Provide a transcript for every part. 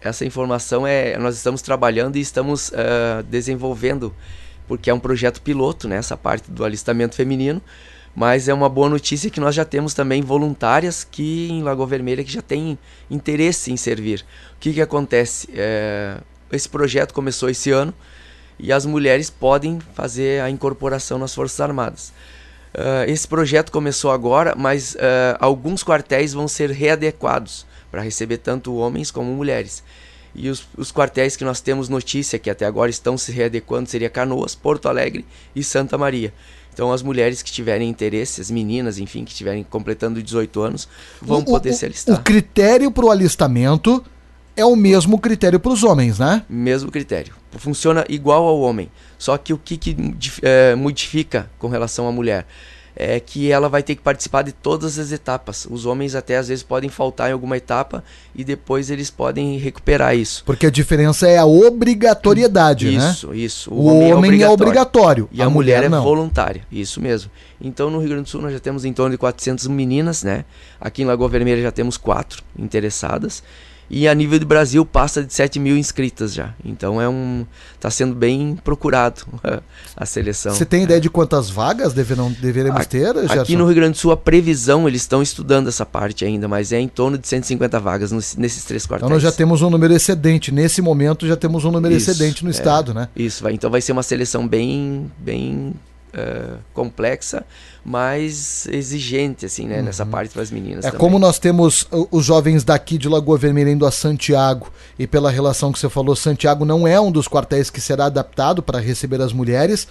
essa informação nós estamos trabalhando e estamos desenvolvendo, porque é um projeto piloto, né, essa parte do alistamento feminino, mas é uma boa notícia que nós já temos também voluntárias que em Lagoa Vermelha que já têm interesse em servir. O que acontece? Esse projeto começou esse ano e as mulheres podem fazer a incorporação nas Forças Armadas. Esse projeto começou agora, mas alguns quartéis vão ser readequados para receber tanto homens como mulheres. E os quartéis que nós temos notícia que até agora estão se readequando seria Canoas, Porto Alegre e Santa Maria. Então as mulheres que tiverem interesse, as meninas, enfim, que estiverem completando 18 anos, vão poder se alistar. O critério para o alistamento é o mesmo critério para os homens, né? Mesmo critério. Funciona igual ao homem. Só que o que modifica com relação à mulher é que ela vai ter que participar de todas as etapas. Os homens até às vezes podem faltar em alguma etapa e depois eles podem recuperar isso. Porque a diferença é a obrigatoriedade, né? Isso. O homem é obrigatório. E a mulher é voluntária. Isso mesmo. Então no Rio Grande do Sul nós já temos em torno de 400 meninas, né? Aqui em Lagoa Vermelha já temos 4 interessadas. E a nível do Brasil passa de 7 mil inscritas já. Então está sendo bem procurado a seleção. Você tem ideia de quantas vagas deveremos ter, Gerson? Aqui no Rio Grande do Sul a previsão, eles estão estudando essa parte ainda, mas é em torno de 150 vagas nesses 3 quartéis. Então nós já temos um número excedente. Nesse momento já temos um número excedente no estado, né? Isso, então vai ser uma seleção bem complexa, mas exigente, assim, né, nessa parte para as meninas também. Como nós temos os jovens daqui de Lagoa Vermelha indo a Santiago, e pela relação que você falou, Santiago não é um dos quartéis que será adaptado para receber as mulheres.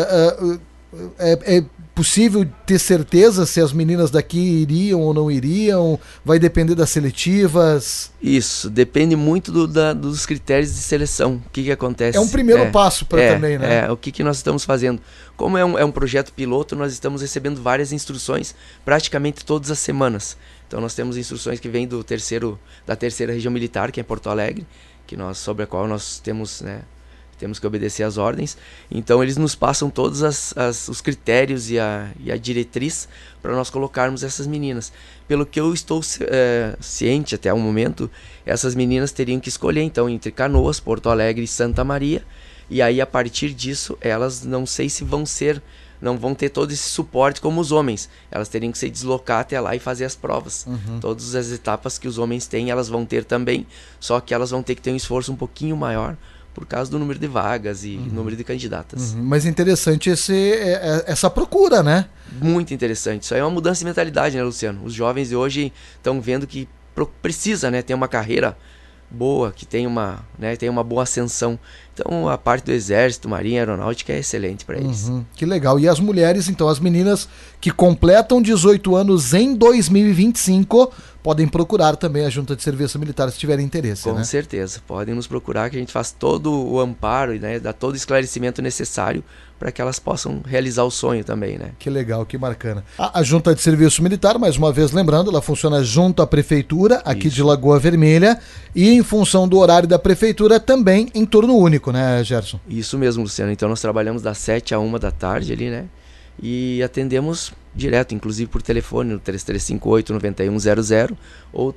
É possível ter certeza se as meninas daqui iriam ou não iriam? Vai depender das seletivas? Isso, depende muito dos critérios de seleção. O que acontece? É um primeiro passo também, né? O que nós estamos fazendo? Como é um projeto piloto, nós estamos recebendo várias instruções praticamente todas as semanas. Então nós temos instruções que vêm da terceira região militar, que é Porto Alegre, sobre a qual nós temos, né, temos que obedecer às ordens. Então eles nos passam todos os critérios e a diretriz para nós colocarmos essas meninas. Pelo que eu estou ciente até o momento, essas meninas teriam que escolher então entre Canoas, Porto Alegre e Santa Maria. E aí a partir disso elas não sei se não vão ter todo esse suporte como os homens. Elas teriam que se deslocar até lá e fazer as provas. Todas as etapas que os homens têm elas vão ter também, só que elas vão ter que ter um esforço um pouquinho maior por causa do número de vagas e número de candidatas. Mas interessante essa procura, né? Muito interessante. Isso aí é uma mudança de mentalidade, né, Luciano? Os jovens de hoje estão vendo que precisa, né, ter uma carreira boa, que tem uma boa ascensão. Então a parte do Exército, Marinha, Aeronáutica é excelente para eles. Que legal. E as mulheres, então, as meninas que completam 18 anos em 2025 podem procurar também a Junta de Serviço Militar se tiverem interesse, Com certeza, podem nos procurar que a gente faz todo o amparo e, né, dá todo o esclarecimento necessário para que elas possam realizar o sonho também, né? Que legal, que bacana. A Junta de Serviço Militar, mais uma vez lembrando, ela funciona junto à Prefeitura aqui de Lagoa Vermelha e em função do horário da Prefeitura também em turno único, né, Gerson? Isso mesmo, Luciano. Então nós trabalhamos das 7 à 1 da tarde ali, né? E atendemos direto, inclusive por telefone, no 3358-9100 ou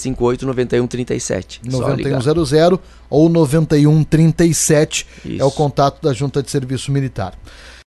3358-9137. 9100 ou 9137 é o contato da Junta de Serviço Militar.